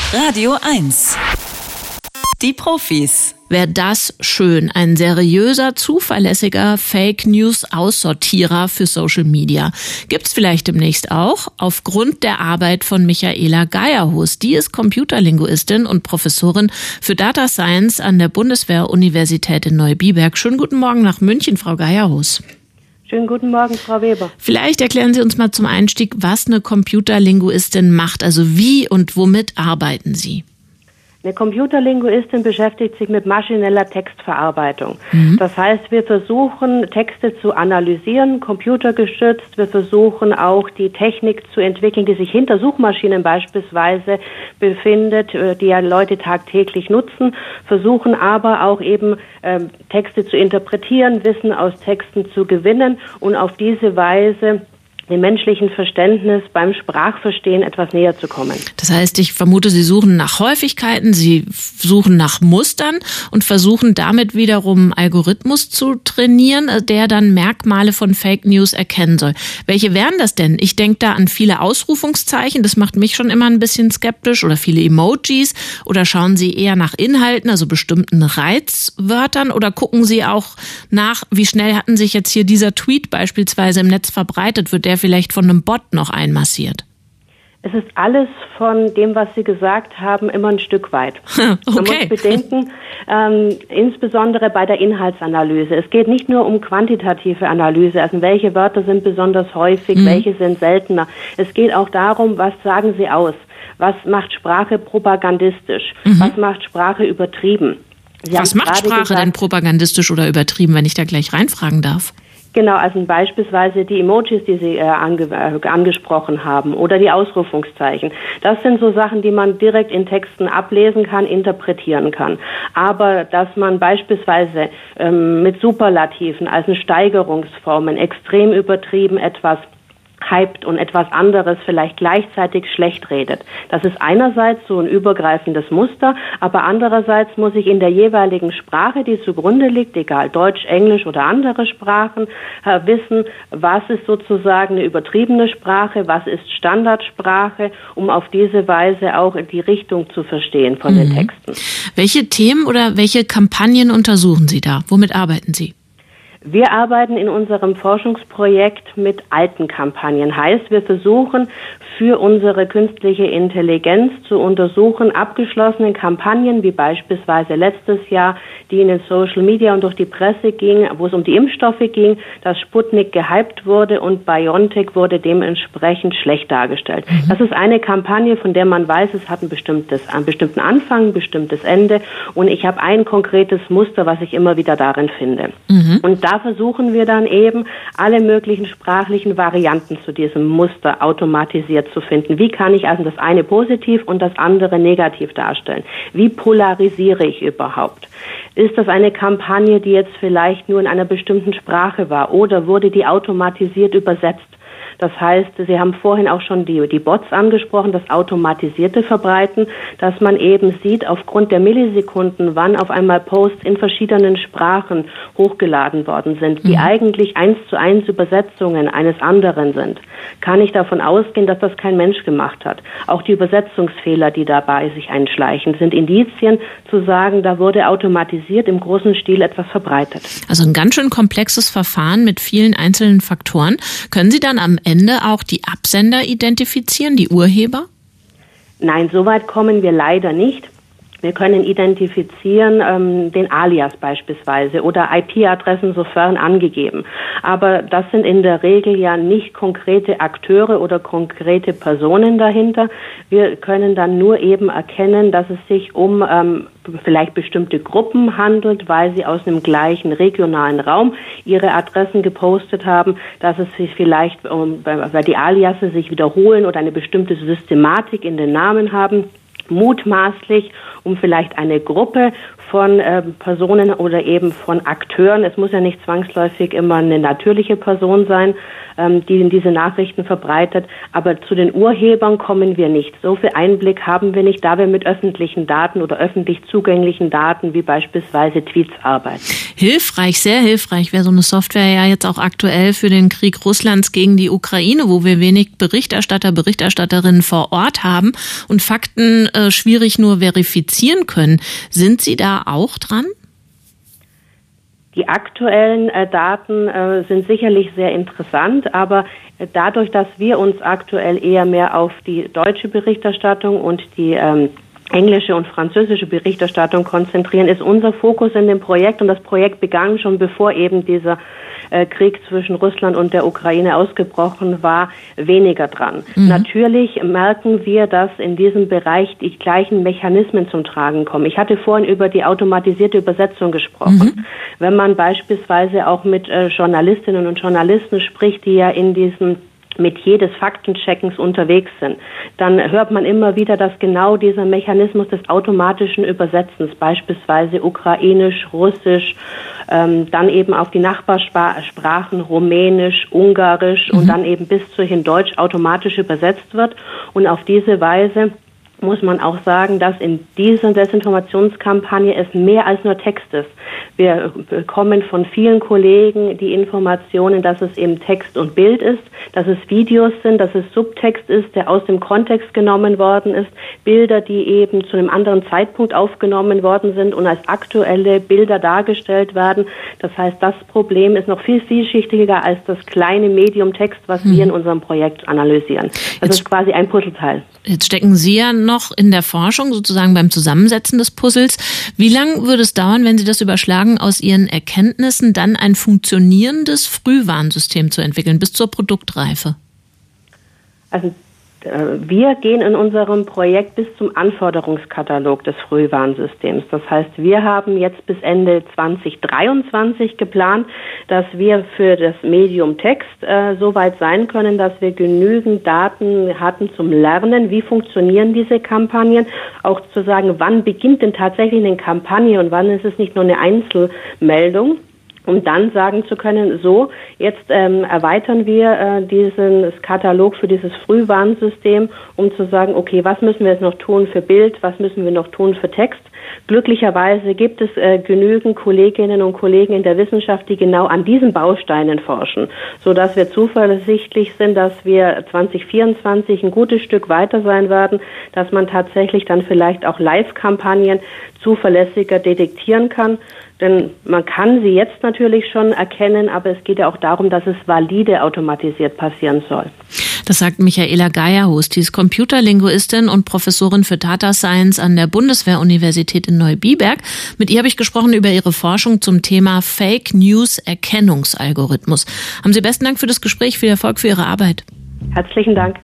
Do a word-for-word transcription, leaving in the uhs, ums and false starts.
Radio eins. Die Profis. Wäre das schön, ein seriöser, zuverlässiger Fake-News-Aussortierer für Social Media. Gibt's vielleicht demnächst auch, aufgrund der Arbeit von Michaela Geierhus. Die ist Computerlinguistin und Professorin für Data Science an der Bundeswehr-Universität in Neubiberg. Schönen guten Morgen nach München, Frau Geierhus. Schönen guten Morgen, Frau Weber. Vielleicht erklären Sie uns mal zum Einstieg, was eine Computerlinguistin macht. Also wie und womit arbeiten Sie? Eine Computerlinguistin beschäftigt sich mit maschineller Textverarbeitung. Mhm. Das heißt, wir versuchen, Texte zu analysieren, computergestützt. Wir versuchen auch, die Technik zu entwickeln, die sich hinter Suchmaschinen beispielsweise befindet, die ja Leute tagtäglich nutzen, versuchen aber auch eben äh, Texte zu interpretieren, Wissen aus Texten zu gewinnen und auf diese Weise dem menschlichen Verständnis beim Sprachverstehen etwas näher zu kommen. Das heißt, ich vermute, Sie suchen nach Häufigkeiten, Sie suchen nach Mustern und versuchen damit wiederum Algorithmus zu trainieren, der dann Merkmale von Fake News erkennen soll. Welche wären das denn? Ich denke da an viele Ausrufungszeichen, das macht mich schon immer ein bisschen skeptisch, oder viele Emojis, oder schauen Sie eher nach Inhalten, also bestimmten Reizwörtern, oder gucken Sie auch nach, wie schnell hatten sich jetzt hier dieser Tweet beispielsweise im Netz verbreitet, wird der vielleicht von einem Bot noch einmassiert? Es ist alles von dem, was Sie gesagt haben, immer ein Stück weit. Okay. Man muss bedenken, ähm, insbesondere bei der Inhaltsanalyse. Es geht nicht nur um quantitative Analyse, also welche Wörter sind besonders häufig, mhm. welche sind seltener. Es geht auch darum, was sagen Sie aus? Was macht Sprache propagandistisch? Mhm. Was macht Sprache übertrieben? Sie was macht Sprache gesagt, denn propagandistisch oder übertrieben, wenn ich da gleich reinfragen darf? Genau, also beispielsweise die Emojis, die Sie äh, ange, äh, angesprochen haben, oder die Ausrufungszeichen. Das sind so Sachen, die man direkt in Texten ablesen kann, interpretieren kann. Aber dass man beispielsweise ähm, mit Superlativen, also Steigerungsformen, extrem übertrieben etwas hypt und etwas anderes vielleicht gleichzeitig schlecht redet. Das ist einerseits so ein übergreifendes Muster, aber andererseits muss ich in der jeweiligen Sprache, die zugrunde liegt, egal Deutsch, Englisch oder andere Sprachen, äh, wissen, was ist sozusagen eine übertriebene Sprache, was ist Standardsprache, um auf diese Weise auch die Richtung zu verstehen von mhm. den Texten. Welche Themen oder welche Kampagnen untersuchen Sie da? Womit arbeiten Sie? Wir arbeiten in unserem Forschungsprojekt mit alten Kampagnen. Heißt, wir versuchen für unsere künstliche Intelligenz zu untersuchen, abgeschlossene Kampagnen, wie beispielsweise letztes Jahr, die in den Social Media und durch die Presse ging, wo es um die Impfstoffe ging, dass Sputnik gehypt wurde und BioNTech wurde dementsprechend schlecht dargestellt. Mhm. Das ist eine Kampagne, von der man weiß, es hat ein bestimmtes, einen bestimmten Anfang, ein bestimmtes Ende, und ich habe ein konkretes Muster, was ich immer wieder darin finde. Mhm. Und da versuchen wir dann eben, alle möglichen sprachlichen Varianten zu diesem Muster automatisiert zu finden. Wie kann ich also das eine positiv und das andere negativ darstellen? Wie polarisiere ich überhaupt? Ist das eine Kampagne, die jetzt vielleicht nur in einer bestimmten Sprache war, oder wurde die automatisiert übersetzt? Das heißt, Sie haben vorhin auch schon die, die Bots angesprochen, das automatisierte Verbreiten, dass man eben sieht, aufgrund der Millisekunden, wann auf einmal Posts in verschiedenen Sprachen hochgeladen worden sind, die mhm. eigentlich eins zu eins Übersetzungen eines anderen sind. Kann ich davon ausgehen, dass das kein Mensch gemacht hat? Auch die Übersetzungsfehler, die dabei sich einschleichen, sind Indizien zu sagen, da wurde automatisiert im großen Stil etwas verbreitet. Also ein ganz schön komplexes Verfahren mit vielen einzelnen Faktoren. Können Sie dann am Ende auch die Absender identifizieren, die Urheber? Nein, so weit kommen wir leider nicht. Wir können identifizieren ähm, den Alias beispielsweise oder I P-Adressen sofern angegeben. Aber das sind in der Regel ja nicht konkrete Akteure oder konkrete Personen dahinter. Wir können dann nur eben erkennen, dass es sich um ähm, vielleicht bestimmte Gruppen handelt, weil sie aus einem gleichen regionalen Raum ihre Adressen gepostet haben, dass es sich vielleicht, um, weil die Aliasse sich wiederholen oder eine bestimmte Systematik in den Namen haben, mutmaßlich um vielleicht eine Gruppe von äh, Personen oder eben von Akteuren. Es muss ja nicht zwangsläufig immer eine natürliche Person sein, ähm, die diese Nachrichten verbreitet. Aber zu den Urhebern kommen wir nicht. So viel Einblick haben wir nicht, da wir mit öffentlichen Daten oder öffentlich zugänglichen Daten wie beispielsweise Tweets arbeiten. Hilfreich, sehr hilfreich wäre so eine Software ja jetzt auch aktuell für den Krieg Russlands gegen die Ukraine, wo wir wenig Berichterstatter, Berichterstatterinnen vor Ort haben und Fakten äh, schwierig nur verifizieren können. Sind Sie da auch dran? Die aktuellen äh, Daten äh, sind sicherlich sehr interessant, aber äh, dadurch, dass wir uns aktuell eher mehr auf die deutsche Berichterstattung und die ähm, englische und französische Berichterstattung konzentrieren, ist unser Fokus in dem Projekt, und das Projekt begann schon bevor eben dieser äh, Krieg zwischen Russland und der Ukraine ausgebrochen war, weniger dran. Mhm. Natürlich merken wir, dass in diesem Bereich die gleichen Mechanismen zum Tragen kommen. Ich hatte vorhin über die automatisierte Übersetzung gesprochen. Mhm. Wenn man beispielsweise auch mit äh, Journalistinnen und Journalisten spricht, die ja in diesem mit jedes Faktencheckens unterwegs sind, dann hört man immer wieder, dass genau dieser Mechanismus des automatischen Übersetzens, beispielsweise ukrainisch, russisch, ähm, dann eben auf die Nachbarsprachen rumänisch, ungarisch mhm. und dann eben bis zu hin Deutsch automatisch übersetzt wird. Und auf diese Weise muss man auch sagen, dass in dieser Desinformationskampagne es mehr als nur Text ist. Wir bekommen von vielen Kollegen die Informationen, dass es eben Text und Bild ist, dass es Videos sind, dass es Subtext ist, der aus dem Kontext genommen worden ist, Bilder, die eben zu einem anderen Zeitpunkt aufgenommen worden sind und als aktuelle Bilder dargestellt werden. Das heißt, das Problem ist noch viel vielschichtiger als das kleine Medium Text, was hm. wir in unserem Projekt analysieren. Das jetzt, ist quasi ein Puzzleteil. Jetzt stecken Sie ja noch in der Forschung, sozusagen beim Zusammensetzen des Puzzles. Wie lange würde es dauern, wenn Sie das überschlagen, aus Ihren Erkenntnissen dann ein funktionierendes Frühwarnsystem zu entwickeln, bis zur Produktreife? Also wir gehen in unserem Projekt bis zum Anforderungskatalog des Frühwarnsystems. Das heißt, wir haben jetzt bis Ende zwanzig dreiundzwanzig geplant, dass wir für das Medium Text äh, so weit sein können, dass wir genügend Daten hatten zum Lernen, wie funktionieren diese Kampagnen, auch zu sagen, wann beginnt denn tatsächlich eine Kampagne und wann ist es nicht nur eine Einzelmeldung. Um dann sagen zu können, so, jetzt ähm, erweitern wir äh, diesen Katalog für dieses Frühwarnsystem, um zu sagen, okay, was müssen wir jetzt noch tun für Bild, was müssen wir noch tun für Text. Glücklicherweise gibt es äh, genügend Kolleginnen und Kollegen in der Wissenschaft, die genau an diesen Bausteinen forschen, sodass wir zuversichtlich sind, dass wir zwanzig vierundzwanzig ein gutes Stück weiter sein werden, dass man tatsächlich dann vielleicht auch Live-Kampagnen zuverlässiger detektieren kann. Denn man kann sie jetzt natürlich schon erkennen, aber es geht ja auch darum, dass es valide automatisiert passieren soll. Das sagt Michaela Geierhus, die ist Computerlinguistin und Professorin für Data Science an der Bundeswehr-Universität in Neubiberg. Mit ihr habe ich gesprochen über ihre Forschung zum Thema Fake News Erkennungsalgorithmus. Haben Sie besten Dank für das Gespräch, viel Erfolg für Ihre Arbeit. Herzlichen Dank.